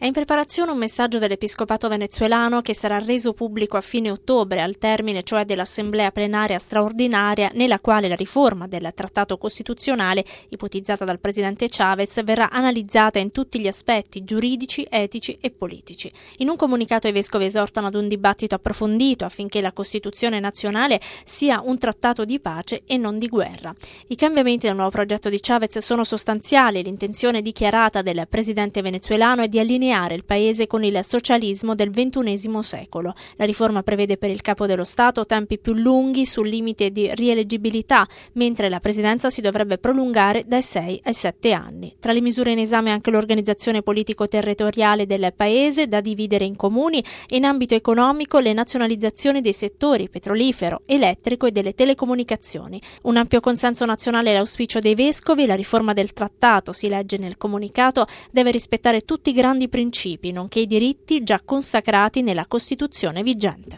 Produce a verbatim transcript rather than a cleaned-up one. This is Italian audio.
È in preparazione un messaggio dell'Episcopato venezuelano che sarà reso pubblico a fine ottobre, al termine cioè dell'assemblea plenaria straordinaria, nella quale la riforma del trattato costituzionale, ipotizzata dal presidente Chavez, verrà analizzata in tutti gli aspetti giuridici, etici e politici. In un comunicato i vescovi esortano ad un dibattito approfondito affinché la Costituzione nazionale sia un trattato di pace e non di guerra. I cambiamenti del nuovo progetto di Chavez sono sostanziali. L'intenzione dichiarata del presidente venezuelano è di allineare il paese con il socialismo del ventunesimo secolo. La riforma prevede per il capo dello Stato tempi più lunghi sul limite di rieleggibilità, mentre la presidenza si dovrebbe prolungare dai sei ai sette anni. Tra le misure in esame anche l'organizzazione politico-territoriale del paese, da dividere in comuni, e in ambito economico le nazionalizzazioni dei settori petrolifero, elettrico e delle telecomunicazioni. Un ampio consenso nazionale è l'auspicio dei vescovi. La riforma del trattato, si legge nel comunicato, deve rispettare tutti i grandi principi, nonché i diritti già consacrati nella Costituzione vigente.